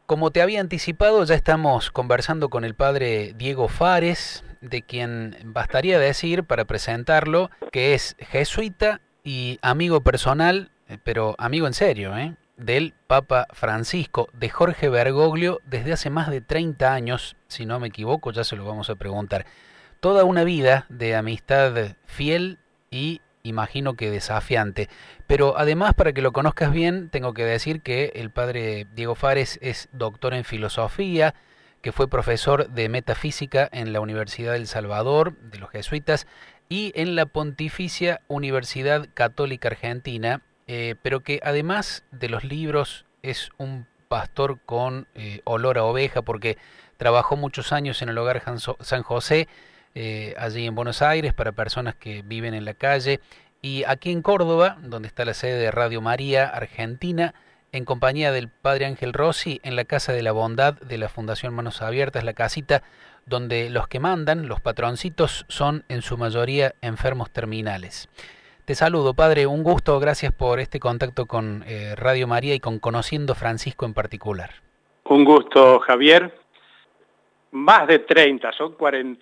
Como te había anticipado, ya estamos conversando con el padre Diego Fares, de quien bastaría decir para presentarlo que es jesuita y amigo personal, pero amigo en serio, del Papa Francisco, de Jorge Bergoglio, desde hace más de 30 años, si no me equivoco, ya se lo vamos a preguntar. Toda una vida de amistad fiel y imagino que desafiante. Pero además, para que lo conozcas bien, tengo que decir que el padre Diego Fares es doctor en filosofía, que fue profesor de metafísica en la Universidad del Salvador, de los jesuitas, y en la Pontificia Universidad Católica Argentina, pero que además de los libros es un pastor con olor a oveja, porque trabajó muchos años en el Hogar San José, allí en Buenos Aires, para personas que viven en la calle, y aquí en Córdoba, donde está la sede de Radio María Argentina, en compañía del padre Ángel Rossi, en la Casa de la Bondad de la Fundación Manos Abiertas, la casita donde los que mandan, los patroncitos, son en su mayoría enfermos terminales. Te saludo, padre, un gusto, gracias por este contacto con Radio María y con Conociendo Francisco en particular. Un gusto, Javier. Más de 30, son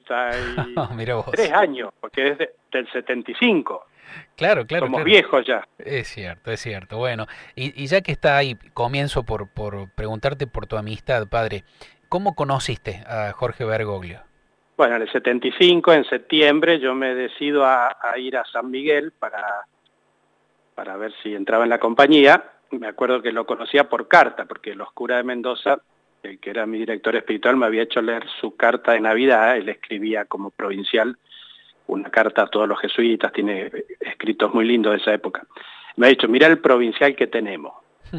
43 años, porque es del 75. Claro. Somos viejos ya. Es cierto. Bueno, y ya que está ahí, comienzo por preguntarte por tu amistad, padre. ¿Cómo conociste a Jorge Bergoglio? Bueno, en el 75, en septiembre, yo me decido a ir a San Miguel para ver si entraba en la compañía. Me acuerdo que lo conocía por carta, porque los curas de Mendoza, el que era mi director espiritual, me había hecho leer su carta de Navidad. Él escribía como provincial una carta a todos los jesuitas, tiene escritos muy lindos de esa época. Me ha dicho, mira el provincial que tenemos.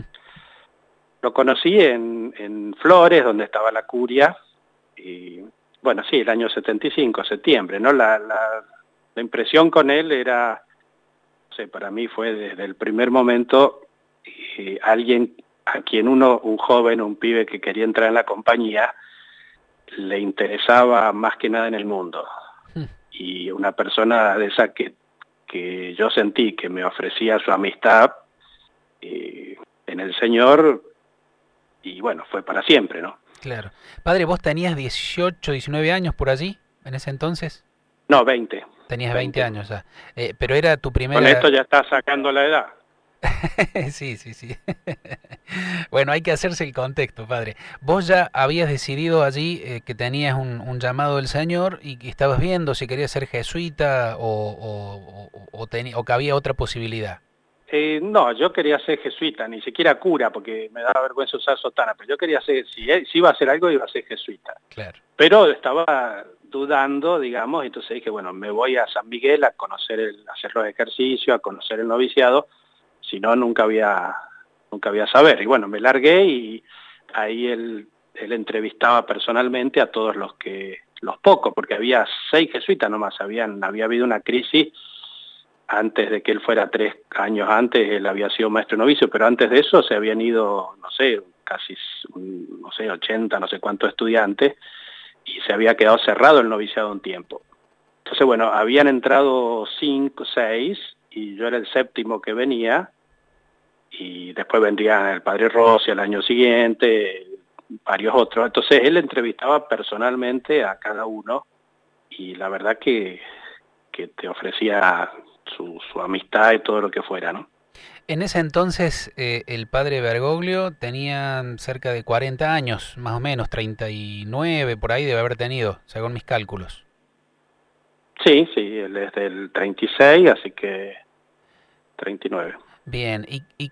Lo conocí en Flores, donde estaba la curia, y bueno, sí, el año 75, septiembre, ¿no? La impresión con él era, no sé, para mí fue desde el primer momento alguien a quien un joven, un pibe que quería entrar en la compañía, le interesaba más que nada en el mundo. Y una persona de esa que yo sentí que me ofrecía su amistad en el Señor, y bueno, fue para siempre, ¿no? Claro. Padre, ¿vos tenías 18, 19 años por allí, en ese entonces? No, 20. Tenías 20 años ya. Pero era tu primera... Con esto ya está sacando la edad. Sí. Bueno, hay que hacerse el contexto, padre. Vos ya habías decidido allí que tenías un llamado del Señor y que estabas viendo si querías ser jesuita o que había otra posibilidad. No, yo quería ser jesuita, ni siquiera cura, porque me daba vergüenza usar sotana, pero yo quería ser, si iba a hacer algo, iba a ser jesuita. Claro. Pero estaba dudando, digamos, entonces dije, bueno, me voy a San Miguel a conocer hacer los ejercicios, a conocer el noviciado, si no, nunca había saber. Y bueno, me largué y ahí él entrevistaba personalmente a todos los pocos, porque había 6 jesuitas nomás, había habido una crisis antes de que él fuera 3 años antes. Él había sido maestro novicio, pero antes de eso se habían ido, no sé, casi, no sé, 80, no sé cuántos estudiantes, y se había quedado cerrado el noviciado un tiempo. Entonces, bueno, habían entrado 5, 6, y yo era el 7º que venía, y después vendría el padre Rossi al año siguiente, varios otros. Entonces él entrevistaba personalmente a cada uno, y la verdad que te ofrecía su amistad y todo lo que fuera, ¿no? En ese entonces el padre Bergoglio tenía cerca de 40 años, más o menos, 39, por ahí debe haber tenido, según mis cálculos. Sí, él es del 36, así que 39. Bien, ¿y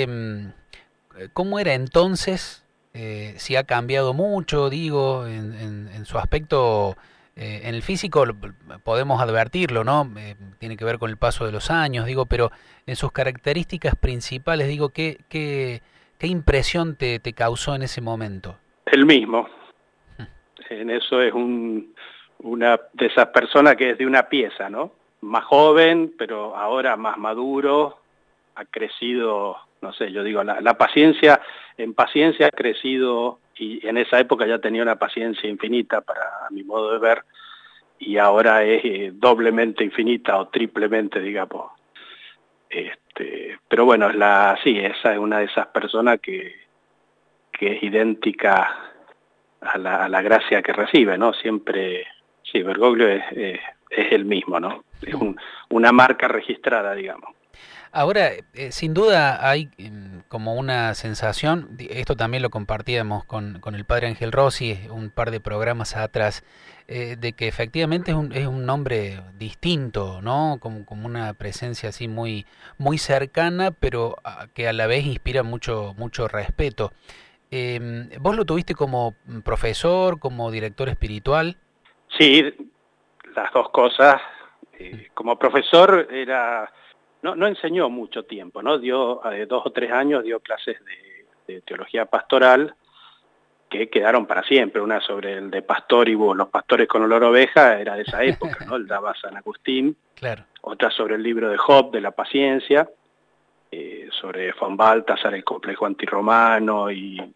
cómo era entonces? Si ha cambiado mucho, digo, en su aspecto, en el físico podemos advertirlo, ¿no? Tiene que ver con el paso de los años, digo, pero en sus características principales, digo, ¿qué impresión te causó en ese momento? El mismo. En eso es una de esas personas que es de una pieza, ¿no? Más joven, pero ahora más maduro, ha crecido, no sé, yo digo, la paciencia, en paciencia ha crecido, y en esa época ya tenía una paciencia infinita a mi modo de ver, y ahora es doblemente infinita o triplemente, digamos. Pero bueno, sí, esa es una de esas personas que es idéntica a la gracia que recibe, ¿no? Siempre, sí, Bergoglio es el mismo, ¿no? Es una marca registrada, digamos. Ahora, sin duda hay como una sensación, esto también lo compartíamos con el padre Ángel Rossi un par de programas atrás, de que efectivamente es un hombre distinto, ¿no? Como una presencia así muy cercana, pero que a la vez inspira mucho respeto. ¿Vos lo tuviste como profesor, como director espiritual? Sí, las dos cosas. Como profesor no enseñó mucho tiempo, ¿no? Dio 2 o 3 años, dio clases de teología pastoral que quedaron para siempre. Una sobre el de Pastoribus, los pastores con olor a oveja, era de esa época, ¿no? Él daba San Agustín. Claro. Otra sobre el libro de Job, de la paciencia, sobre von Baltasar, el complejo antirromano,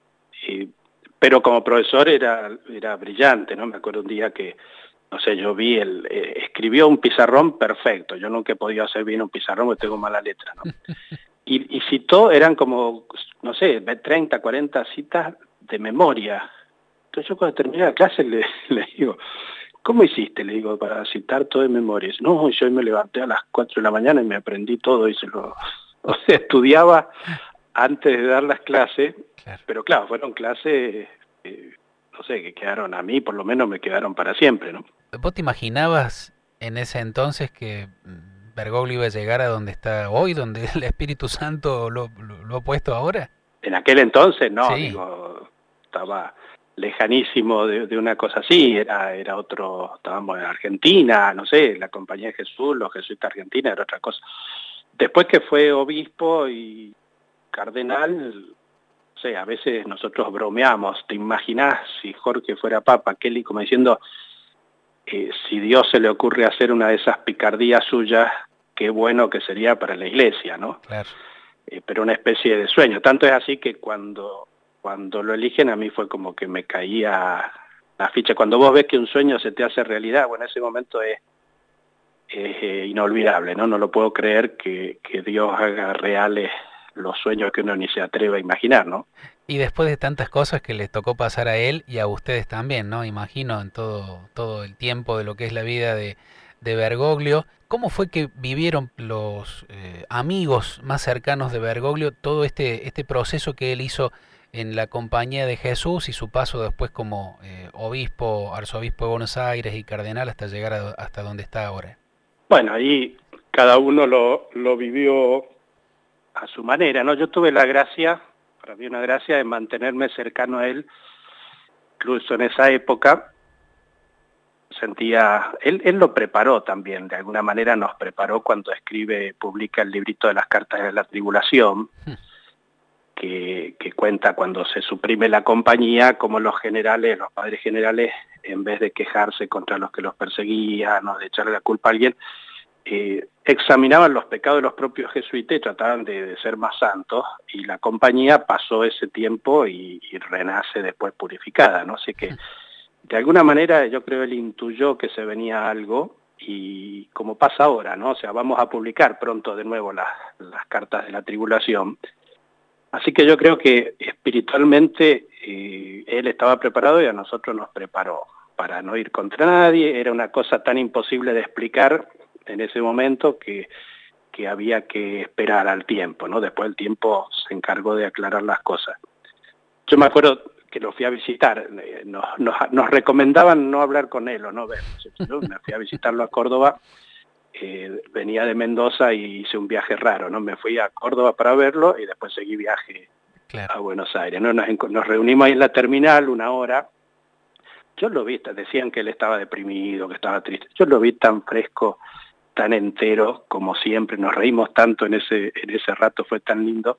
pero como profesor era brillante, ¿no? Me acuerdo un día que, no sé, yo vi escribió un pizarrón perfecto. Yo nunca he podido hacer bien un pizarrón porque tengo mala letra, ¿no? Y citó, eran como, no sé, 30, 40 citas de memoria. Entonces yo cuando terminé la clase le digo, ¿cómo hiciste? Le digo, para citar todo de memoria. No, yo me levanté a las 4 de la mañana y me aprendí todo y o sea, estudiaba antes de dar las clases, claro. Pero claro, fueron clases, no sé, que quedaron a mí, por lo menos me quedaron para siempre, ¿no? ¿Vos te imaginabas en ese entonces que Bergoglio iba a llegar a donde está hoy, donde el Espíritu Santo lo ha puesto ahora? En aquel entonces no, sí. Digo, estaba lejanísimo de una cosa así, era otro, estábamos en Argentina, no sé, la Compañía de Jesús, los jesuitas argentinos, era otra cosa. Después que fue obispo y cardenal, o sea, a veces nosotros bromeamos, ¿te imaginás si Jorge fuera papa? Kelly como diciendo, si Dios se le ocurre hacer una de esas picardías suyas, qué bueno que sería para la iglesia, ¿no? Claro. Pero una especie de sueño. Tanto es así que cuando lo eligen a mí fue como que me caía la ficha. Cuando vos ves que un sueño se te hace realidad, bueno, ese momento es inolvidable, ¿no? No lo puedo creer que Dios haga reales los sueños que uno ni se atreve a imaginar, ¿no? Y después de tantas cosas que les tocó pasar a él y a ustedes también, ¿no? Imagino en todo el tiempo de lo que es la vida de Bergoglio. ¿Cómo fue que vivieron los amigos más cercanos de Bergoglio todo este proceso que él hizo en la Compañía de Jesús y su paso después como obispo, arzobispo de Buenos Aires y cardenal hasta llegar hasta donde está ahora? Bueno, ahí cada uno lo vivió a su manera, ¿no? Yo tuve la gracia, para mí una gracia, de mantenerme cercano a él, incluso en esa época. Sentía, él lo preparó también, de alguna manera nos preparó cuando publica el librito de las cartas de la tribulación, que cuenta cuando se suprime la compañía, como los padres generales, en vez de quejarse contra los que los perseguían o de echarle la culpa a alguien, examinaban los pecados de los propios jesuitas y trataban de ser más santos, y la compañía pasó ese tiempo y renace después purificada, ¿no? Así que de alguna manera yo creo él intuyó que se venía algo, y como pasa ahora, ¿no? O sea, vamos a publicar pronto de nuevo las cartas de la tribulación. Así que yo creo que espiritualmente él estaba preparado y a nosotros nos preparó para no ir contra nadie. Era una cosa tan imposible de explicar en ese momento que había que esperar al tiempo, ¿no? Después el tiempo se encargó de aclarar las cosas. Yo me acuerdo que lo fui a visitar, nos recomendaban no hablar con él o no verlo. Yo me fui a visitarlo a Córdoba, venía de Mendoza y hice un viaje raro, ¿no? Me fui a Córdoba para verlo y después seguí viaje a Buenos Aires, ¿no? Nos reunimos ahí en la terminal 1 hora. Yo lo vi, decían que él estaba deprimido, que estaba triste. Yo lo vi tan fresco, tan entero, como siempre. Nos reímos tanto en ese rato, fue tan lindo,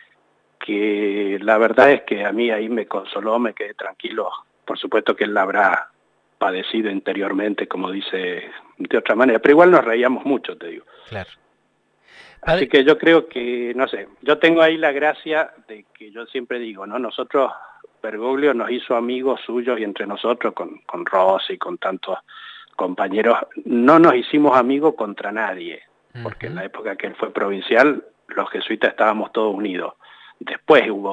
que la verdad es que a mí ahí me consoló, me quedé tranquilo. Por supuesto que él la habrá padecido interiormente, como dice, de otra manera, pero igual nos reíamos mucho, te digo. Claro. Así que yo creo que, no sé, yo tengo ahí la gracia de que yo siempre digo, ¿no? Nosotros, Bergoglio nos hizo amigos suyos, y entre nosotros, con Rossi, con tantos compañeros, no nos hicimos amigos contra nadie, porque en la época que él fue provincial, los jesuitas estábamos todos unidos. Después hubo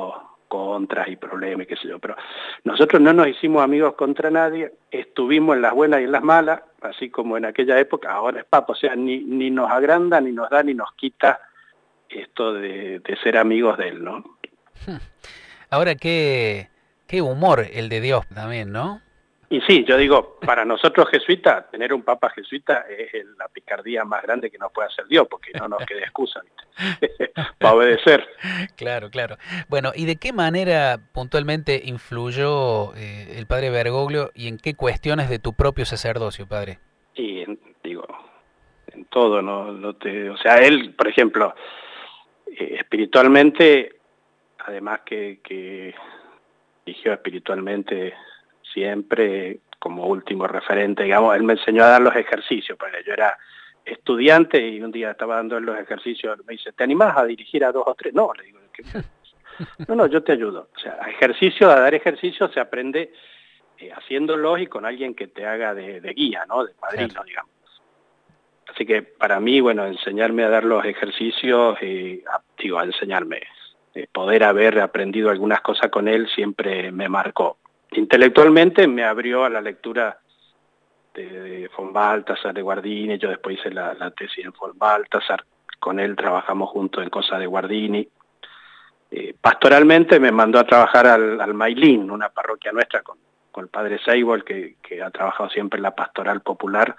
contras y problemas, qué sé yo, pero nosotros no nos hicimos amigos contra nadie, estuvimos en las buenas y en las malas, así como en aquella época. Ahora es Papa, o sea, ni nos agranda, ni nos da, ni nos quita esto de ser amigos de él, ¿no? Ahora, qué humor el de Dios también, ¿no? Y sí, yo digo, para nosotros jesuitas, tener un papa jesuita es la picardía más grande que nos puede hacer Dios, porque no nos queda excusa, ¿viste? Para obedecer. Claro, claro. Bueno, ¿y de qué manera puntualmente influyó el padre Bergoglio y en qué cuestiones de tu propio sacerdocio, padre? Y digo, en todo, ¿no? O sea, él, por ejemplo, espiritualmente, además que dirigió espiritualmente siempre como último referente, digamos, él me enseñó a dar los ejercicios, porque yo era estudiante y un día estaba dando los ejercicios, me dice, ¿te animás a dirigir a 2 o 3? No, le digo, no, yo te ayudo. O sea, a dar ejercicios se aprende haciéndolos y con alguien que te haga de guía, ¿no? De padrino, claro, digamos. Así que para mí, bueno, enseñarme a dar los ejercicios, a enseñarme, poder haber aprendido algunas cosas con él siempre me marcó. Intelectualmente me abrió a la lectura de von Balthasar, de Guardini. Yo después hice la tesis en von Balthasar, con él trabajamos juntos en cosas de Guardini. Pastoralmente me mandó a trabajar al Mailín, una parroquia nuestra, con el padre Seibol, que ha trabajado siempre en la pastoral popular,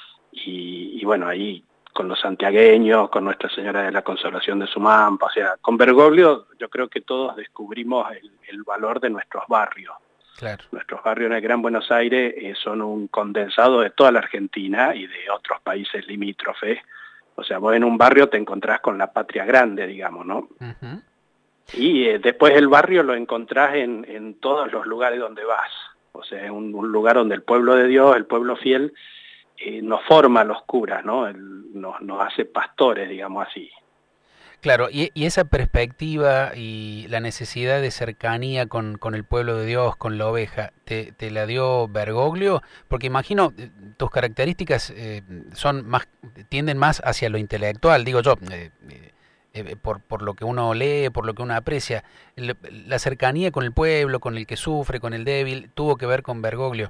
y bueno, ahí con los santiagueños, con Nuestra Señora de la Consolación de Sumampa, o sea, con Bergoglio yo creo que todos descubrimos el valor de nuestros barrios. Claro. Nuestros barrios en el Gran Buenos Aires son un condensado de toda la Argentina y de otros países limítrofes. O sea, vos en un barrio te encontrás con la patria grande, digamos, ¿no? Uh-huh. Y después el barrio lo encontrás en todos los lugares donde vas. O sea, es un lugar donde el pueblo de Dios, el pueblo fiel, nos forma a los curas, ¿no? Nos hace pastores, digamos así. Claro, y esa perspectiva y la necesidad de cercanía con el pueblo de Dios, con la oveja, ¿te la dio Bergoglio? Porque imagino tus características tienden más hacia lo intelectual, digo yo, por lo que uno lee, por lo que uno aprecia. La cercanía con el pueblo, con el que sufre, con el débil, tuvo que ver con Bergoglio.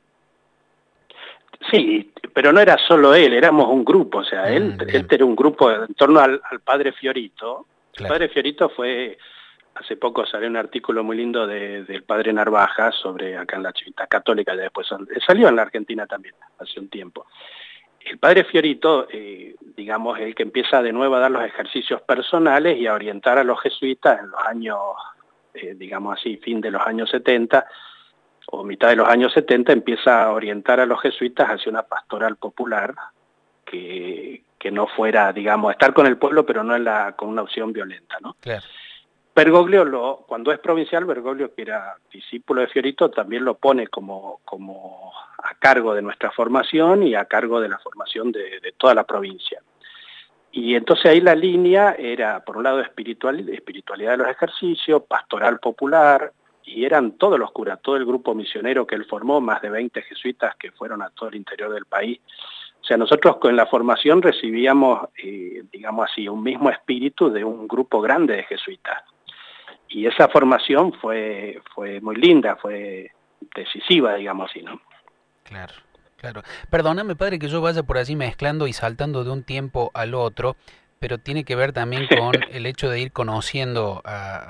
Sí, pero no era solo él, éramos un grupo, o sea, él era un grupo en torno al padre Fiorito. Claro. El padre Fiorito hace poco salió un artículo muy lindo del padre Narvaja sobre acá en la Civitas Católica, ya después salió en la Argentina también, hace un tiempo. El padre Fiorito, digamos, es el que empieza de nuevo a dar los ejercicios personales y a orientar a los jesuitas en los años, digamos así, fin de los años 70, o mitad de los años 70, empieza a orientar a los jesuitas hacia una pastoral popular que no fuera, digamos, estar con el pueblo, pero no con una opción violenta, ¿no? Claro. Bergoglio, cuando es provincial, Bergoglio, que era discípulo de Fiorito, también lo pone como a cargo de nuestra formación y a cargo de la formación de toda la provincia. Y entonces ahí la línea era, por un lado, espiritualidad de los ejercicios, pastoral popular, y eran todos los curas, todo el grupo misionero que él formó, más de 20 jesuitas que fueron a todo el interior del país. O sea, nosotros con la formación recibíamos, digamos así, un mismo espíritu de un grupo grande de jesuitas. Y esa formación fue muy linda, fue decisiva, digamos así, ¿no? Claro, claro. Perdóname, padre, que yo vaya por allí mezclando y saltando de un tiempo al otro, pero tiene que ver también con el hecho de ir conociendo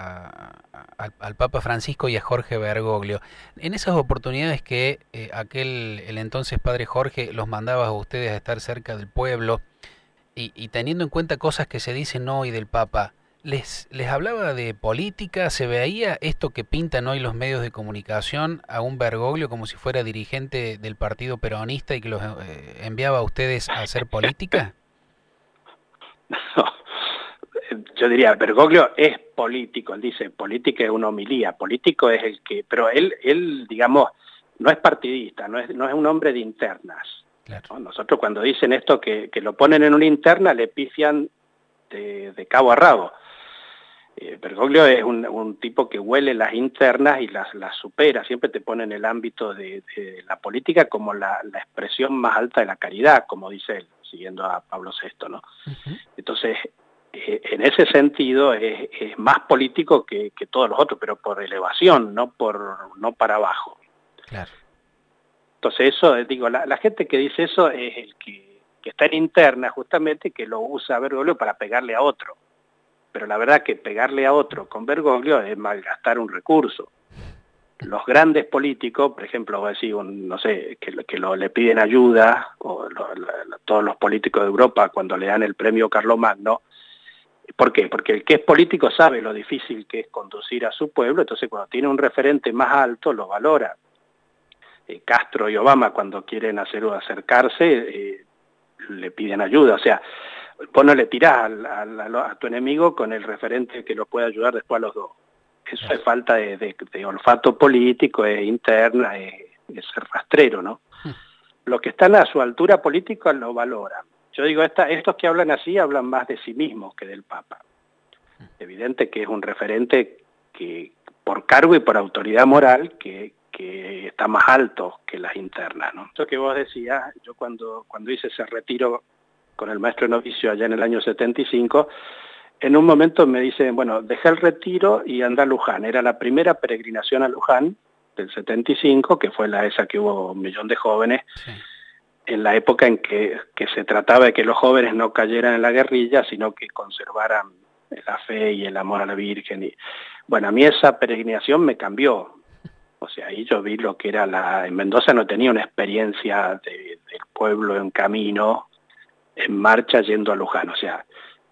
al Papa Francisco y a Jorge Bergoglio. En esas oportunidades que el entonces padre Jorge los mandaba a ustedes a estar cerca del pueblo y teniendo en cuenta cosas que se dicen hoy del Papa, ¿les hablaba de política? ¿Se veía esto que pintan hoy los medios de comunicación a un Bergoglio como si fuera dirigente del partido peronista y que los enviaba a ustedes a hacer política? No, yo diría, Bergoglio es político, él dice, política es una homilía, político es el que, pero él digamos, no es partidista, no es un hombre de internas. Claro. ¿No? Nosotros cuando dicen esto que lo ponen en una interna, le pifian de cabo a rabo. Bergoglio es un tipo que huele las internas y las supera, siempre te pone en el ámbito de la política como la expresión más alta de la caridad, como dice él, siguiendo a Pablo VI, ¿no? Uh-huh. Entonces, en ese sentido es más político que todos los otros, pero por elevación, no para abajo. Claro. Entonces eso, digo, la gente que dice eso es el que está en interna justamente, que lo usa a Bergoglio para pegarle a otro. Pero la verdad que pegarle a otro con Bergoglio es malgastar un recurso. Los grandes políticos, por ejemplo, voy a decir, no sé, que le piden ayuda, o todos los políticos de Europa cuando le dan el premio Carlomagno. ¿Por qué? Porque el que es político sabe lo difícil que es conducir a su pueblo, entonces cuando tiene un referente más alto lo valora. Castro y Obama cuando quieren acercarse le piden ayuda, o sea, vos no le tirás a tu enemigo con el referente que lo puede ayudar después a los dos. Eso es falta de olfato político, es interna, es rastrero, ¿no? Los que están a su altura política lo valoran. Yo digo, estos que hablan así hablan más de sí mismos que del Papa. Evidente que es un referente que por cargo y por autoridad moral que está más alto que las internas, ¿no? Eso que vos decías, yo cuando hice ese retiro con el maestro novicio allá en el año 75, en un momento me dicen, bueno, dejé el retiro y anda a Luján. Era la primera peregrinación a Luján del 75, que fue esa que hubo 1 millón de jóvenes, sí, en la época en que se trataba de que los jóvenes no cayeran en la guerrilla, sino que conservaran la fe y el amor a la Virgen. Y, bueno, a mí esa peregrinación me cambió. O sea, ahí yo vi lo que era en Mendoza no tenía una experiencia del pueblo en camino, en marcha yendo a Luján. O sea,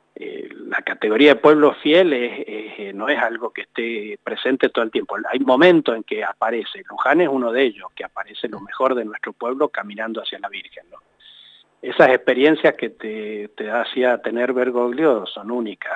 la categoría de pueblo fiel no es algo que esté presente todo el tiempo. Hay momentos en que aparece. Luján es uno de ellos, que aparece lo mejor de nuestro pueblo caminando hacia la Virgen, ¿no? Esas experiencias que te hacía tener Bergoglio son únicas.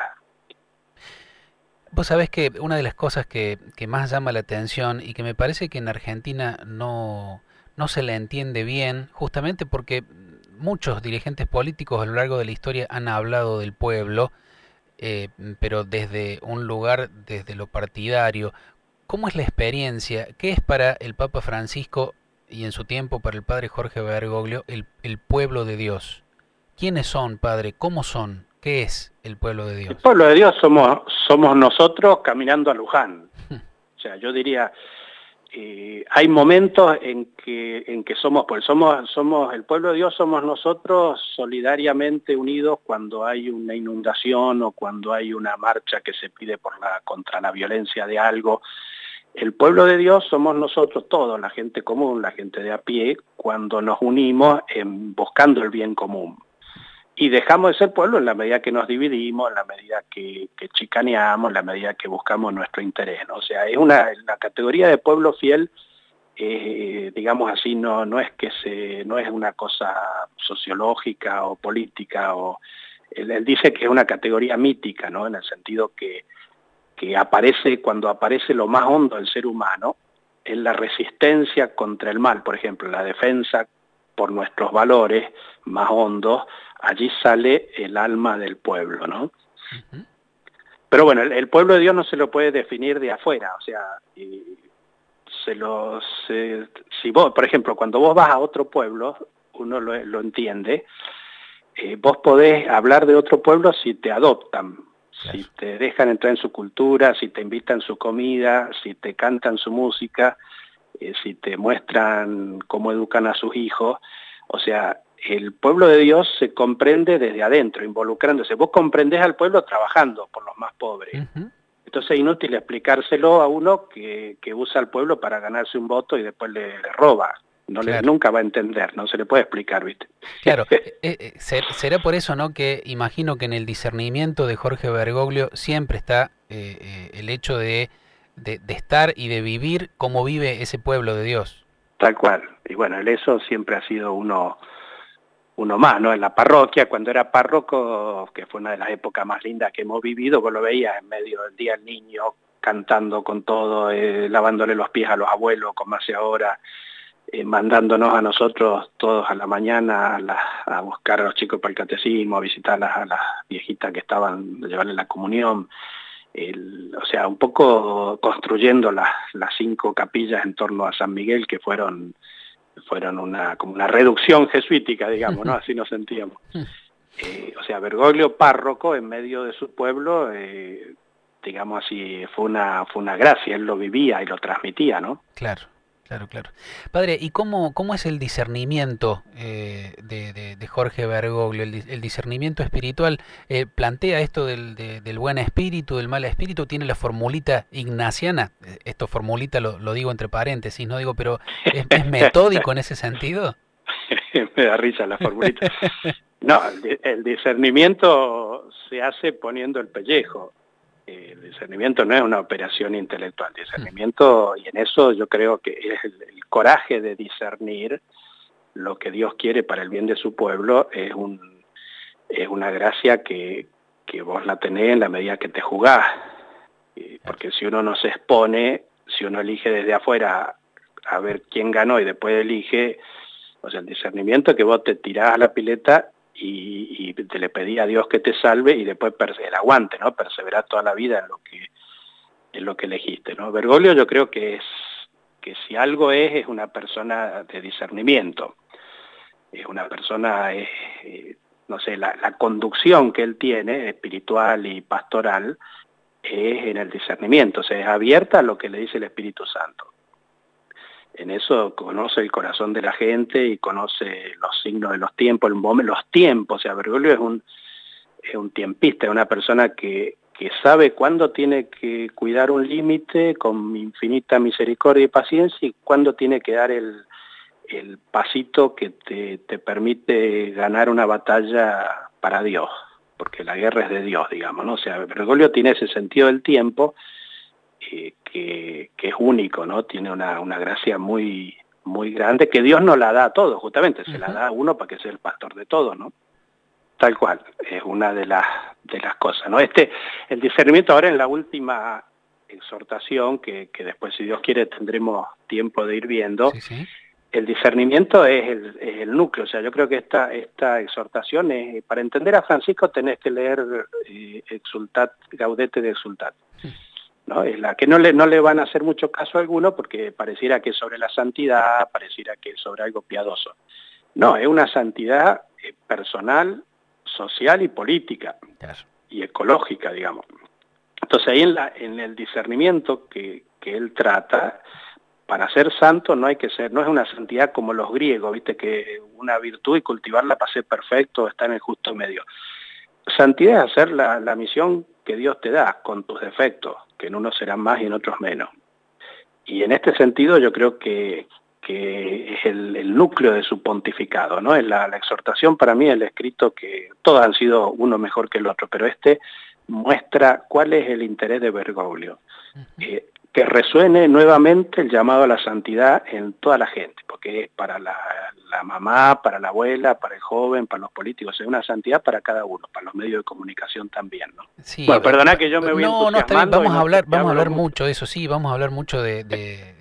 Vos sabés que una de las cosas que más llama la atención y que me parece que en Argentina no se le entiende bien, justamente porque muchos dirigentes políticos a lo largo de la historia han hablado del pueblo, pero desde un lugar, desde lo partidario. ¿Cómo es la experiencia? ¿Qué es para el Papa Francisco y en su tiempo para el padre Jorge Bergoglio el pueblo de Dios? ¿Quiénes son, padre? ¿Cómo son? ¿Qué es el pueblo de Dios? El pueblo de Dios somos nosotros caminando a Luján. O sea, yo diría, hay momentos en que somos el pueblo de Dios, somos nosotros solidariamente unidos cuando hay una inundación o cuando hay una marcha que se pide contra la violencia de algo. El pueblo de Dios somos nosotros todos, la gente común, la gente de a pie, cuando nos unimos buscando el bien común. Y dejamos de ser pueblo en la medida que nos dividimos, en la medida que chicaneamos, en la medida que buscamos nuestro interés, ¿no? O sea, la categoría de pueblo fiel, digamos así, no es una cosa sociológica o política, él dice que es una categoría mítica, ¿no? En el sentido que aparece cuando aparece lo más hondo del ser humano, en la resistencia contra el mal, por ejemplo, la defensa por nuestros valores más hondos, allí sale el alma del pueblo, ¿no? Uh-huh. Pero bueno, el pueblo de Dios no se lo puede definir de afuera, o sea, si vos, por ejemplo, cuando vos vas a otro pueblo, uno lo entiende, vos podés hablar de otro pueblo si te adoptan, claro, si te dejan entrar en su cultura, si te invitan su comida, si te cantan su música, si te muestran cómo educan a sus hijos. O sea, el pueblo de Dios se comprende desde adentro, involucrándose. Vos comprendés al pueblo trabajando por los más pobres. Uh-huh. Entonces es inútil explicárselo a uno que usa al pueblo para ganarse un voto y después le roba. Claro. Nunca va a entender, no se le puede explicar, ¿viste? Claro, será por eso, ¿no?, que imagino que en el discernimiento de Jorge Bergoglio siempre está el hecho de estar y de vivir como vive ese pueblo de Dios. Tal cual. Y bueno, eso siempre ha sido uno más, ¿no? En la parroquia, cuando era párroco, que fue una de las épocas más lindas que hemos vivido, vos lo veías en medio del día el niño cantando con todo, lavándole los pies a los abuelos, como hace ahora, mandándonos a nosotros todos a la mañana a buscar a los chicos para el catecismo, a visitar a las viejitas que estaban, a llevarle la comunión. O sea, un poco construyendo las 5 capillas en torno a San Miguel, que fueron como una reducción jesuítica, digamos, ¿no? Así nos sentíamos. O sea, Bergoglio párroco en medio de su pueblo, digamos así, fue una gracia, él lo vivía y lo transmitía, ¿no? Claro. Claro, claro. Padre, ¿y cómo es el discernimiento de Jorge Bergoglio? El discernimiento espiritual plantea esto del buen espíritu, del mal espíritu, tiene la formulita ignaciana, esto formulita lo digo entre paréntesis, no digo, pero ¿es metódico en ese sentido? Me da risa la formulita. No, el discernimiento se hace poniendo el pellejo. El discernimiento no es una operación intelectual, discernimiento, y en eso yo creo que es el coraje de discernir lo que Dios quiere para el bien de su pueblo, es una gracia que vos la tenés en la medida que te jugás, porque si uno no se expone, si uno elige desde afuera a ver quién ganó y después elige, o sea, el discernimiento es que vos te tirás a la pileta y te le pedí a Dios que te salve y después el aguante, ¿no? Perseverar toda la vida en lo que elegiste, ¿no? Bergoglio yo creo que si algo es una persona de discernimiento, es una persona, no sé, la conducción que él tiene, espiritual y pastoral, es en el discernimiento, o sea, es abierta a lo que le dice el Espíritu Santo. En eso conoce el corazón de la gente y conoce los signos de los tiempos, los tiempos. O sea, Bergoglio es un tiempista, es una persona que sabe cuándo tiene que cuidar un límite con infinita misericordia y paciencia y cuándo tiene que dar el pasito que te permite ganar una batalla para Dios, porque la guerra es de Dios, digamos, ¿no? O sea, Bergoglio tiene ese sentido del tiempo que es único, ¿no? Tiene una gracia muy, muy grande, que Dios no la da a todos, justamente, se la da a uno para que sea el pastor de todos, ¿no? Tal cual, es una de las cosas, ¿no? El discernimiento ahora en la última exhortación, que después, si Dios quiere, tendremos tiempo de ir viendo, Sí. El discernimiento es el núcleo, o sea, yo creo que esta exhortación es, para entender a Francisco tenés que leer Exultat, Gaudete de Exultat. ¿No? Es la que no le van a hacer mucho caso a alguno porque pareciera que es sobre la santidad, pareciera que es sobre algo piadoso. No, es una santidad personal, social y política, claro, y ecológica, digamos. Entonces ahí en el discernimiento que él trata, para ser santo no es una santidad como los griegos, viste, que una virtud y cultivarla para ser perfecto está en el justo medio. Santidad es hacer la misión que Dios te da con tus defectos, que en unos serán más y en otros menos. Y en este sentido yo creo que es el núcleo de su pontificado, ¿no? Es la exhortación para mí, el escrito que todos han sido uno mejor que el otro, pero muestra cuál es el interés de Bergoglio. Que resuene nuevamente el llamado a la santidad en toda la gente, porque es para la mamá, para la abuela, para el joven, para los políticos, es una santidad para cada uno, para los medios de comunicación también, ¿no? Sí, bueno, perdona que yo me voy entusiasmando. No, está bien, vamos a hablar mucho de eso, sí, vamos a hablar mucho de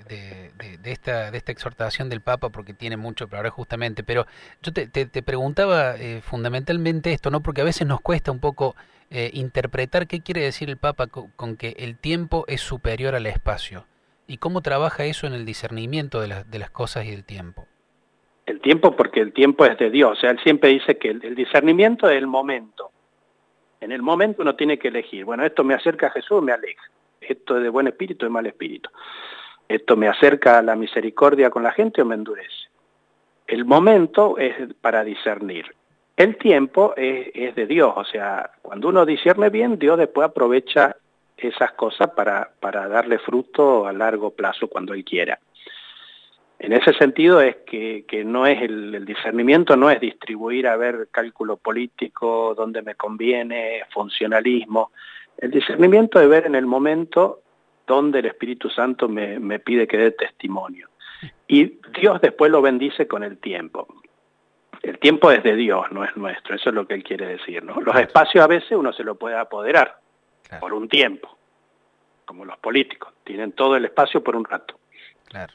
esta exhortación del Papa, porque tiene mucho para hablar justamente, pero yo te preguntaba fundamentalmente esto, ¿no? Porque a veces nos cuesta un poco interpretar qué quiere decir el Papa con que el tiempo es superior al espacio, y cómo trabaja eso en el discernimiento de las cosas y del tiempo. El tiempo, porque el tiempo es de Dios, o sea, él siempre dice que el discernimiento es el momento. En el momento uno tiene que elegir, bueno, esto me acerca a Jesús o me aleja, esto es de buen espíritu o de mal espíritu, esto me acerca a la misericordia con la gente o me endurece. El momento es para discernir. El tiempo es de Dios, o sea, cuando uno discierne bien, Dios después aprovecha esas cosas para darle fruto a largo plazo cuando Él quiera. En ese sentido es que no es el discernimiento, no es distribuir a ver cálculo político, donde me conviene, funcionalismo. El discernimiento es ver en el momento donde el Espíritu Santo me pide que dé testimonio. Y Dios después lo bendice con el tiempo. El tiempo es de Dios, no es nuestro, eso es lo que Él quiere decir, ¿no? Los espacios a veces uno se lo puede apoderar, claro, por un tiempo, como los políticos, tienen todo el espacio por un rato. Claro.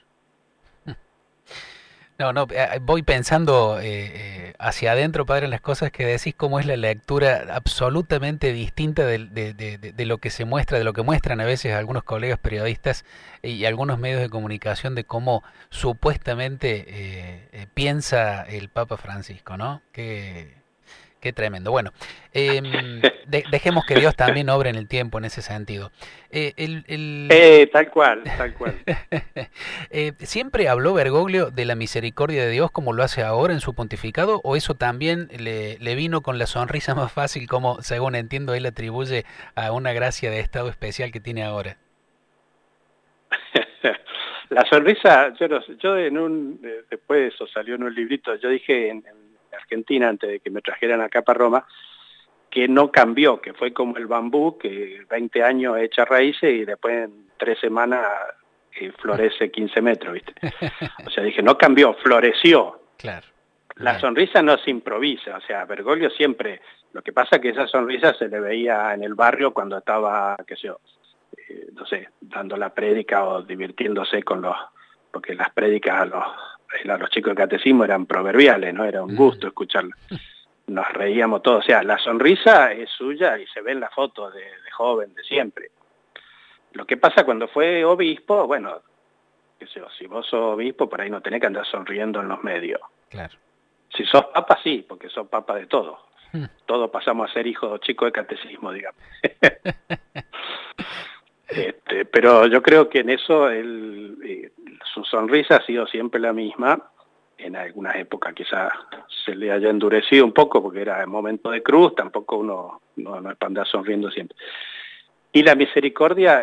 No, voy pensando hacia adentro, padre, en las cosas que decís, cómo es la lectura absolutamente distinta de lo que se muestra, de lo que muestran a veces algunos colegas periodistas y algunos medios de comunicación de cómo supuestamente piensa el Papa Francisco, ¿no? Qué qué tremendo. Bueno, dejemos que Dios también obre en el tiempo en ese sentido. Tal cual, tal cual. ¿Siempre habló Bergoglio de la misericordia de Dios como lo hace ahora en su pontificado, o eso también le vino con la sonrisa más fácil, como según entiendo él atribuye a una gracia de estado especial que tiene ahora? La sonrisa, después de eso salió en un librito, yo dije en Argentina, antes de que me trajeran acá para Roma, que no cambió, que fue como el bambú, que 20 años echa raíces y después en 3 semanas florece 15 metros, ¿viste? O sea, dije, no cambió, floreció. Claro. La sonrisa no se improvisa, o sea, Bergoglio siempre, lo que pasa es que esa sonrisa se le veía en el barrio cuando estaba, qué sé yo, no sé, dando la prédica o divirtiéndose porque las prédicas a los chicos de catecismo eran proverbiales, ¿no? Era un gusto escucharlas. Nos reíamos todos, o sea, la sonrisa es suya y se ve en las fotos de joven, de siempre. Lo que pasa cuando fue obispo, bueno, qué sé yo, si vos sos obispo, por ahí no tenés que andar sonriendo en los medios. Claro. Si sos papa, sí, porque sos papa de todo. Todos pasamos a ser hijos chicos de catecismo, digamos. Pero yo creo que en eso su sonrisa ha sido siempre la misma. En algunas épocas quizás se le haya endurecido un poco porque era el momento de cruz, tampoco uno no es para andar sonriendo siempre. Y la misericordia,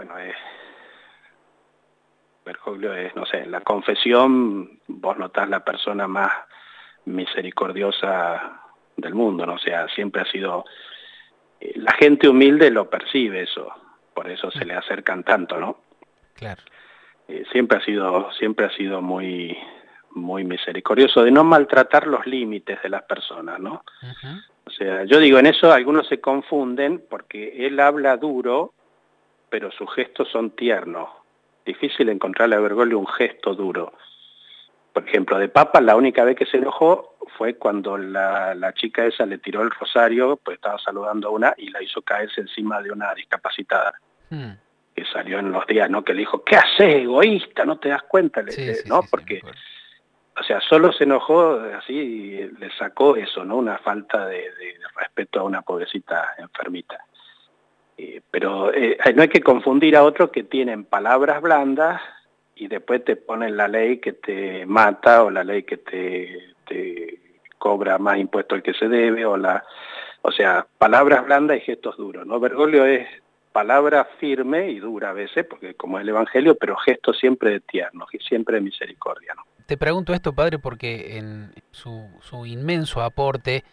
Bergoglio es, no sé, en la confesión vos notás la persona más misericordiosa del mundo, ¿no? O sea, siempre ha sido, la gente humilde lo percibe eso, por eso se le acercan tanto, ¿no? Claro. Siempre ha sido muy misericordioso, de no maltratar los límites de las personas, ¿no? Uh-huh. O sea, yo digo, en eso algunos se confunden porque él habla duro, pero sus gestos son tiernos. Difícil encontrarle a Bergoglio un gesto duro. Por ejemplo, de Papa, la única vez que se enojó fue cuando la chica esa le tiró el rosario, pues estaba saludando a una y la hizo caerse encima de una discapacitada. Que salió en los días, ¿no? Que le dijo, ¿qué haces, egoísta? ¿No te das cuenta? ¿No? Porque, o sea, solo se enojó así y le sacó eso, ¿no? Una falta de respeto a una pobrecita enfermita. Pero no hay que confundir a otros que tienen palabras blandas y después te ponen la ley que te mata o la ley que te cobra más impuesto el que se debe o sea, palabras blandas y gestos duros, ¿no? Bergoglio es palabra firme y dura a veces, porque como es el Evangelio, pero gesto siempre de tierno, siempre de misericordia, ¿no? Te pregunto esto, padre, porque en su inmenso aporte,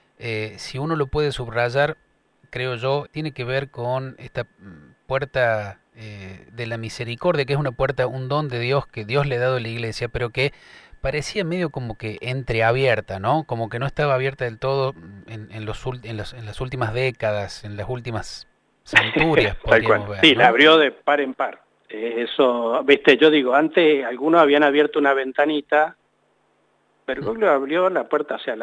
si uno lo puede subrayar, creo yo, tiene que ver con esta puerta de la misericordia, que es una puerta, un don de Dios que Dios le ha dado a la Iglesia, pero que parecía medio como que entreabierta, ¿no? Como que no estaba abierta del todo en las últimas décadas, en las últimas centurias, podríamos ver, sí, ¿no? La abrió de par en par. Eso, viste, yo digo, antes algunos habían abierto una ventanita, Bergoglio abrió la puerta, o sea,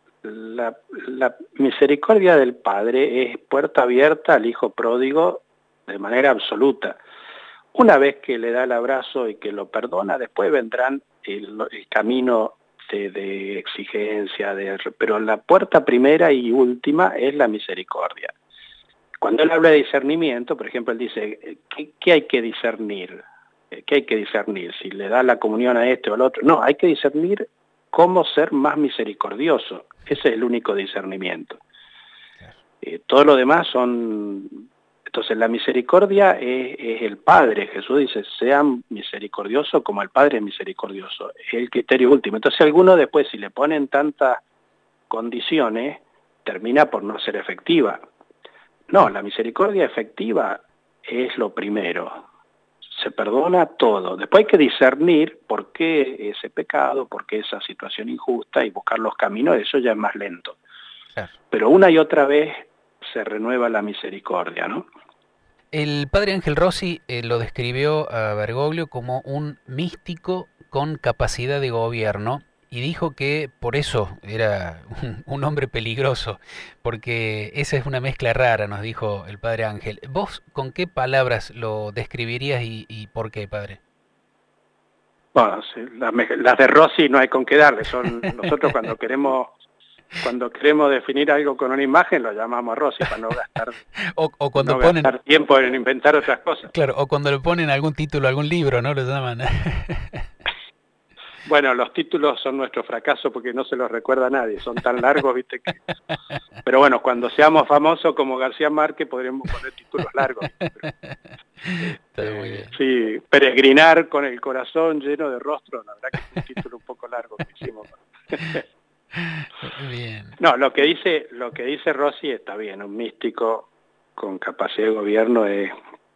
la misericordia del Padre es puerta abierta al Hijo pródigo de manera absoluta. Una vez que le da el abrazo y que lo perdona, después vendrán el camino de exigencia, pero la puerta primera y última es la misericordia. Cuando él habla de discernimiento, por ejemplo, él dice, ¿qué hay que discernir? ¿Qué hay que discernir? Si le da la comunión a este o al otro. No, hay que discernir cómo ser más misericordioso. Ese es el único discernimiento. Todo lo demás son... Entonces la misericordia es el Padre. Jesús dice, sean misericordiosos como el Padre es misericordioso. Es el criterio último. Entonces algunos después, si le ponen tantas condiciones, termina por no ser efectiva. No, la misericordia efectiva es lo primero. Se perdona todo. Después hay que discernir por qué ese pecado, por qué esa situación injusta y buscar los caminos, eso ya es más lento. Claro. Pero una y otra vez se renueva la misericordia, ¿no? El padre Ángel Rossi lo describió a Bergoglio como un místico con capacidad de gobierno y dijo que por eso era un hombre peligroso, porque esa es una mezcla rara, nos dijo el padre Ángel. ¿Vos con qué palabras lo describirías y por qué, padre? Bueno, sí, las de Rossi no hay con qué darle. Nosotros cuando queremos cuando queremos definir algo con una imagen lo llamamos Rossi para no gastar, o cuando no ponen gastar tiempo en inventar otras cosas. Claro, o cuando le ponen algún título, algún libro, ¿no? Lo llaman. Bueno, los títulos son nuestro fracaso porque no se los recuerda a nadie, son tan largos, viste que... Pero bueno, cuando seamos famosos como García Márquez podremos poner títulos largos. Está muy bien. Sí, peregrinar con el corazón lleno de rostro, la verdad que es un título un poco largo que hicimos. Bien. No, lo que dice Rossi está bien, un místico con capacidad de gobierno es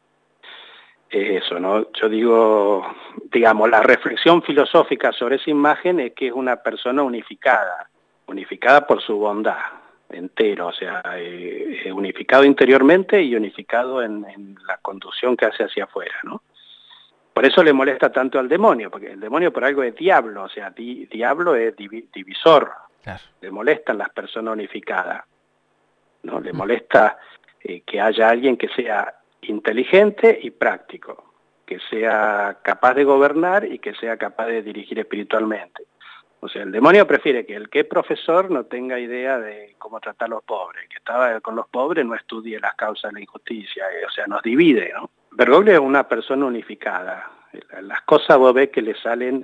eso, ¿no? Yo digo, digamos, la reflexión filosófica sobre esa imagen es que es una persona unificada por su bondad, entero, o sea, unificado interiormente y unificado en la conducción que hace hacia afuera, ¿no? Por eso le molesta tanto al demonio, porque el demonio por algo es diablo, o sea, diablo es divisor, Claro. Le molestan las personas unificadas, ¿no? Le molesta que haya alguien que sea inteligente y práctico, que sea capaz de gobernar y que sea capaz de dirigir espiritualmente. O sea, el demonio prefiere que el que es profesor no tenga idea de cómo tratar a los pobres, que estaba con los pobres no estudie las causas de la injusticia, o sea, nos divide, ¿no? Bergoglio es una persona unificada, las cosas vos ves que le salen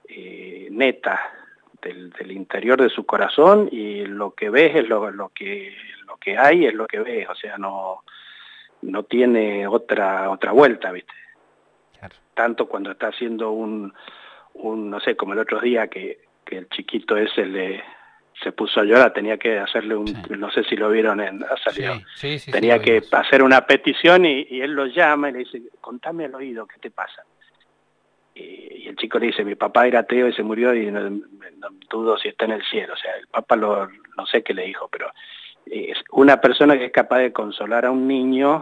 netas del interior de su corazón y lo que ves es lo que hay, es lo que ves, o sea, no tiene otra vuelta, ¿viste? Claro. Tanto cuando está haciendo un no sé, como el otro día que el chiquito ese se puso a llorar, tenía que hacerle no sé si lo vieron ha salido, Sí, tenía que hacer una petición y él lo llama y le dice, contame al oído, ¿qué te pasa? Y el chico le dice, mi papá era ateo y se murió y no dudo si está en el cielo, o sea, el papá no sé qué le dijo, pero es una persona que es capaz de consolar a un niño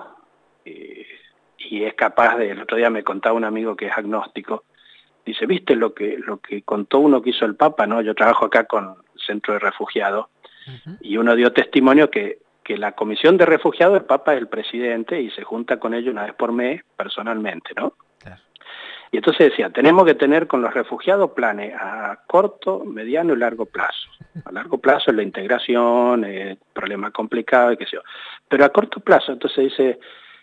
y es capaz el otro día me contaba un amigo que es agnóstico, dice, ¿viste lo que contó uno que hizo el Papa? ¿No? Yo trabajo acá con Centro de Refugiados y uno dio testimonio que la Comisión de Refugiados, el Papa es el presidente y se junta con ellos una vez por mes personalmente, ¿no? Claro. Y entonces decía, tenemos que tener con los refugiados planes a corto, mediano y largo plazo. A largo plazo es la integración, problema complicado y qué sé yo. Pero a corto plazo, entonces dice,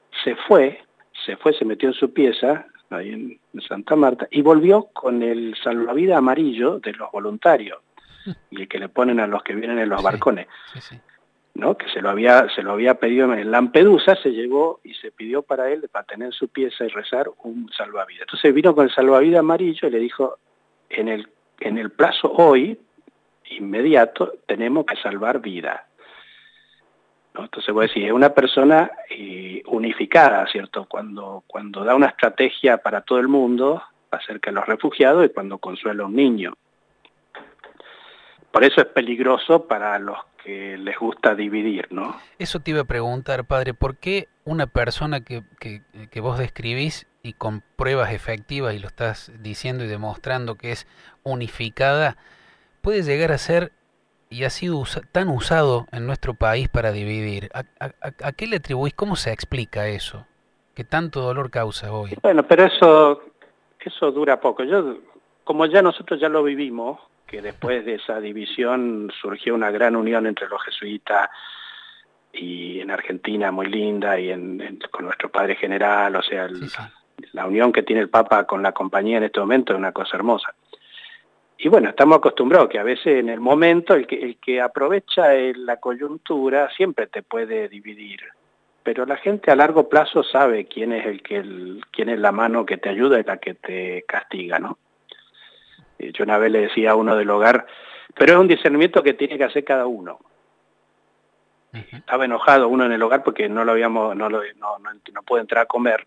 se metió en su pieza, ahí en Santa Marta, y volvió con el salvavidas amarillo de los voluntarios, y el que le ponen a los que vienen en los barcones. Sí. ¿No? Que se lo había pedido en Lampedusa, se llevó y se pidió para él, para tener en su pieza y rezar, un salvavidas. Entonces vino con el salvavidas amarillo y le dijo, en el plazo hoy, inmediato, tenemos que salvar vida. ¿No? Entonces voy a decir, es una persona unificada, ¿cierto? Cuando da una estrategia para todo el mundo, acerca de los refugiados y cuando consuela a un niño. Por eso es peligroso para los que les gusta dividir, ¿no? Eso te iba a preguntar, padre, ¿por qué una persona que vos describís y con pruebas efectivas y lo estás diciendo y demostrando que es unificada, puede llegar a ser y ha sido tan usado en nuestro país para dividir? ¿A qué le atribuís? ¿Cómo se explica eso? ¿Qué tanto dolor causa hoy? Bueno, pero eso dura poco. Como ya nosotros ya lo vivimos, que después de esa división surgió una gran unión entre los jesuitas y en Argentina muy linda y con nuestro padre general, o sea, la unión que tiene el Papa con la compañía en este momento es una cosa hermosa. Y bueno, estamos acostumbrados que a veces en el momento el que aprovecha la coyuntura siempre te puede dividir, pero la gente a largo plazo sabe quién es la mano que te ayuda y la que te castiga, ¿no? Yo una vez le decía a uno del hogar, pero es un discernimiento que tiene que hacer cada uno. Estaba enojado uno en el hogar porque no puede entrar a comer,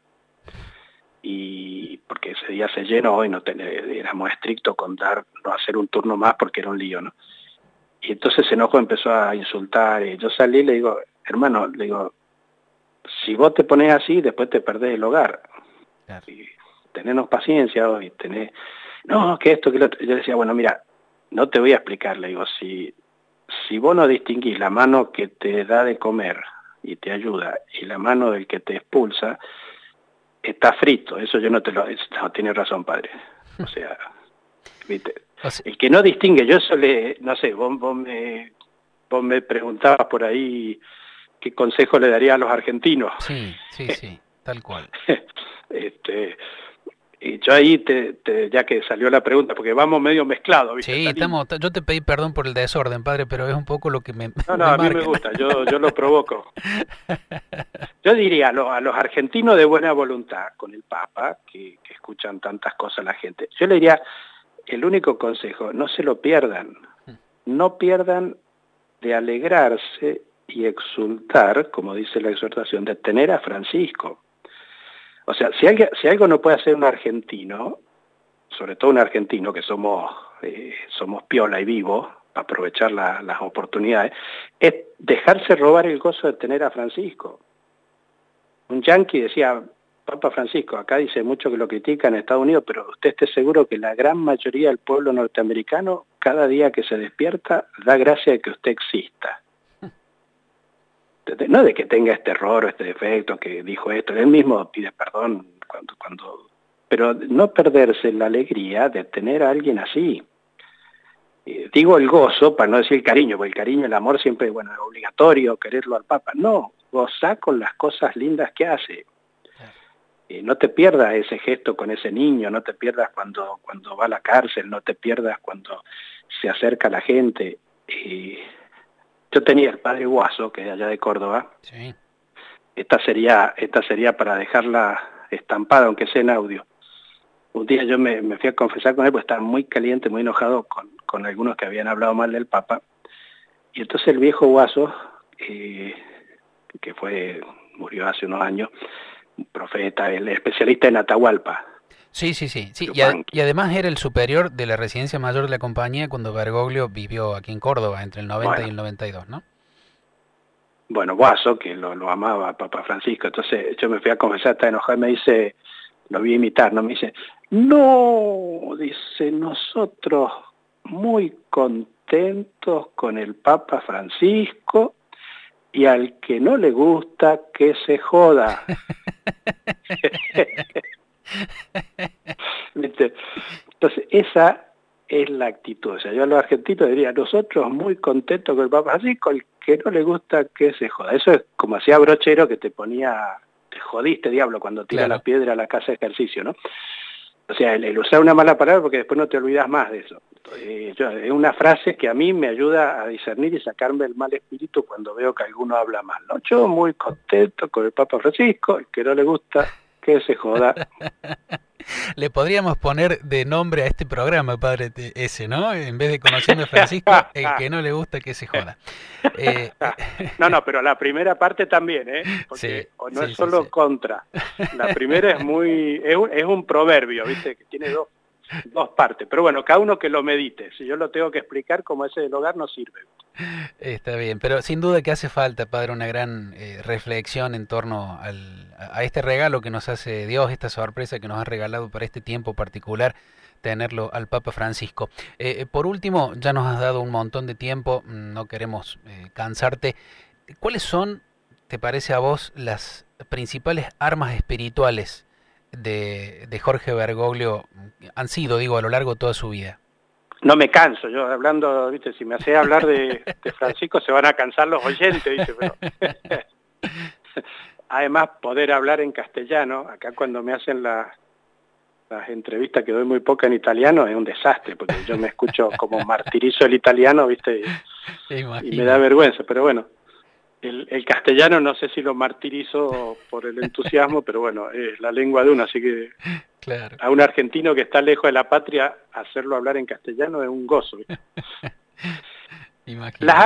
y porque ese día se llenó y éramos estrictos con no hacer un turno más porque era un lío, ¿no? Y entonces se enojó, empezó a insultar, y yo salí y le digo, hermano, si vos te pones así, después te perdés el hogar. Claro. Y tenernos paciencia hoy, no, que esto, que lo otro. Yo decía, bueno, mira, no te voy a explicar, le digo, si vos no distinguís la mano que te da de comer y te ayuda y la mano del que te expulsa, está frito. Eso yo no tiene razón, padre. O sea, ¿viste? El que no distingue, yo eso no sé, vos me Vos me preguntabas por ahí qué consejo le daría a los argentinos. Sí, tal cual. Y yo ahí, ya que salió la pregunta, porque vamos medio mezclados, ¿viste? Sí, yo te pedí perdón por el desorden, padre, pero es un poco lo que me No, me a mí me marca. gusta, yo lo provoco. Yo diría a los argentinos de buena voluntad, con el Papa, que escuchan tantas cosas a la gente, yo le diría, el único consejo, no se lo pierdan, no pierdan de alegrarse y exultar, como dice la exhortación, de tener a Francisco. O sea, si algo no puede hacer un argentino, sobre todo un argentino que somos piola y vivo, para aprovechar las oportunidades, es dejarse robar el gozo de tener a Francisco. Un yanqui decía, Papa Francisco, acá dice mucho que lo critican en Estados Unidos, pero usted esté seguro que la gran mayoría del pueblo norteamericano, cada día que se despierta, da gracia de que usted exista. No de que tenga este error o este defecto, que dijo esto, él mismo pide perdón pero no perderse la alegría de tener a alguien así. Digo el gozo, para no decir el cariño, porque el cariño, el amor siempre, bueno, es obligatorio quererlo al Papa. No, gozá con las cosas lindas que hace. No te pierdas ese gesto con ese niño, no te pierdas cuando va a la cárcel, no te pierdas cuando se acerca a la gente. Yo tenía el padre Guaso, que es allá de Córdoba. Sí. Esta sería para dejarla estampada, aunque sea en audio. Un día yo me fui a confesar con él, porque estaba muy caliente, muy enojado con algunos que habían hablado mal del Papa. Y entonces el viejo Guaso, que murió hace unos años, un profeta, el especialista en Atahualpa. Sí. Y además era el superior de la residencia mayor de la compañía cuando Bergoglio vivió aquí en Córdoba, entre el 90 y el 92, ¿no? Bueno, Guaso, que lo amaba Papa Francisco, entonces yo me fui a confesar, está enojado, y me dice, lo vi imitar, ¿no? Me dice, no, dice, nosotros muy contentos con el Papa Francisco, y al que no le gusta, que se joda. ¿Viste? Entonces, esa es la actitud. O sea, yo a los argentinos diría, nosotros muy contentos con el Papa Francisco, el que no le gusta, que se joda. Eso es como hacía Brochero, que te ponía, te jodiste, diablo, cuando tira la piedra a la casa de ejercicio, ¿no? O sea, el usar una mala palabra porque después no te olvidas más de eso. Es una frase que a mí me ayuda a discernir y sacarme el mal espíritu cuando veo que alguno habla mal, ¿no? Yo muy contento con el Papa Francisco, el que no le gusta, que se joda. Le podríamos poner de nombre a este programa, padre, ese, ¿no? En vez de Conociendo a Francisco, el que no le gusta, que se joda. No, pero la primera parte también, ¿eh? Porque no es solo contra. La primera es un proverbio, ¿viste? Que tiene dos partes. Pero bueno, cada uno que lo medite. Si yo lo tengo que explicar, como ese del hogar no sirve. Está bien, pero sin duda que hace falta, padre, una gran reflexión en torno a este regalo que nos hace Dios, esta sorpresa que nos ha regalado para este tiempo particular, tenerlo al Papa Francisco. Por último, ya nos has dado un montón de tiempo, no queremos cansarte. ¿Cuáles son, te parece a vos, las principales armas espirituales de Jorge Bergoglio? Han sido, digo, a lo largo de toda su vida. No me canso, yo hablando, viste, si me hace hablar de Francisco se van a cansar los oyentes, dice, pero además poder hablar en castellano, acá cuando me hacen las entrevistas, que doy muy poca en italiano, es un desastre, porque yo me escucho como martirizo el italiano, viste, y me da vergüenza, pero bueno, el castellano no sé si lo martirizo por el entusiasmo, pero bueno, es la lengua de uno, así que claro. A un argentino que está lejos de la patria, hacerlo hablar en castellano es un gozo. Las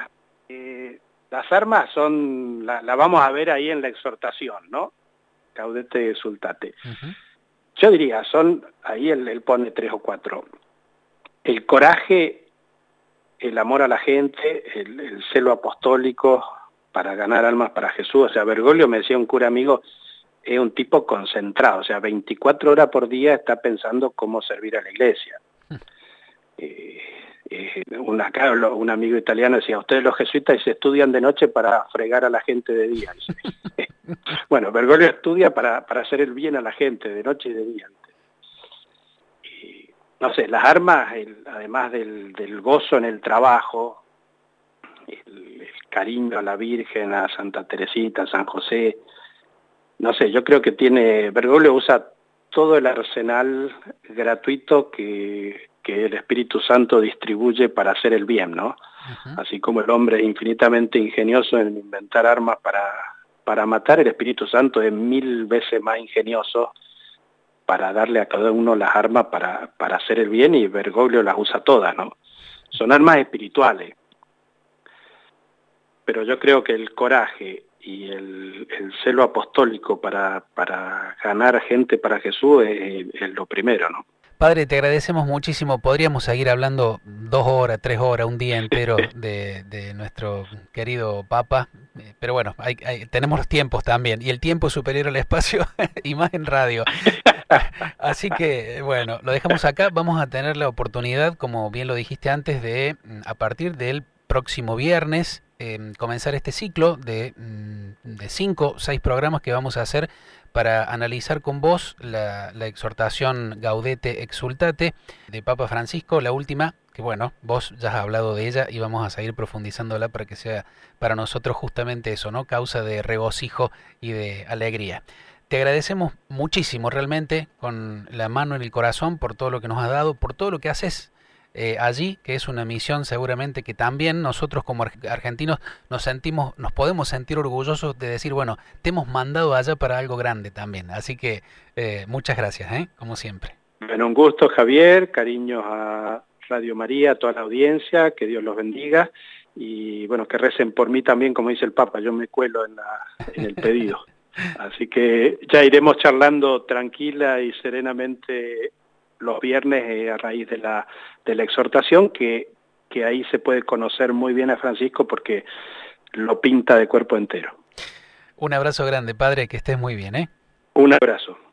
armas son, la vamos a ver ahí en la exhortación, ¿no? Gaudete Sultate. Yo diría, ahí él pone 3 o 4. El coraje, el amor a la gente, el celo apostólico para ganar almas para Jesús. O sea, Bergoglio, me decía un cura amigo, es un tipo concentrado, o sea, 24 horas por día está pensando cómo servir a la iglesia. Un amigo italiano decía, ustedes los jesuitas se estudian de noche para fregar a la gente de día. Bueno, Bergoglio estudia para hacer el bien a la gente de noche y de día. No sé, las armas, además del gozo en el trabajo, el cariño a la Virgen, a Santa Teresita, a San José. No sé, yo creo que Bergoglio usa todo el arsenal gratuito que el Espíritu Santo distribuye para hacer el bien, ¿no? Uh-huh. Así como el hombre es infinitamente ingenioso en inventar armas para matar, el Espíritu Santo es 1000 veces más ingenioso para darle a cada uno las armas para hacer el bien, y Bergoglio las usa todas, ¿no? Son armas espirituales. Pero yo creo que el coraje y el celo apostólico para ganar gente para Jesús es lo primero, ¿no? Padre, te agradecemos muchísimo. Podríamos seguir hablando 2 horas, 3 horas, un día entero de nuestro querido Papa, pero bueno, tenemos los tiempos también, y el tiempo es superior al espacio, y más en radio. Así que, bueno, lo dejamos acá. Vamos a tener la oportunidad, como bien lo dijiste antes, de a partir del próximo viernes comenzar este ciclo de 5 o 6 programas que vamos a hacer para analizar con vos la exhortación Gaudete Exsultate de Papa Francisco, la última, que bueno, vos ya has hablado de ella y vamos a seguir profundizándola para que sea para nosotros justamente eso, ¿no? Causa de regocijo y de alegría. Te agradecemos muchísimo realmente, con la mano en el corazón, por todo lo que nos has dado, por todo lo que haces allí, que es una misión seguramente que también nosotros como argentinos nos podemos sentir orgullosos de decir, bueno, te hemos mandado allá para algo grande también. Así que muchas gracias, como siempre. Bueno, un gusto, Javier, cariños a Radio María, a toda la audiencia, que Dios los bendiga, y bueno, que recen por mí también, como dice el Papa, yo me cuelo en el pedido. Así que ya iremos charlando tranquila y serenamente los viernes a raíz de la exhortación, que ahí se puede conocer muy bien a Francisco porque lo pinta de cuerpo entero. Un abrazo grande, padre, que estés muy bien, ¿eh? Un abrazo.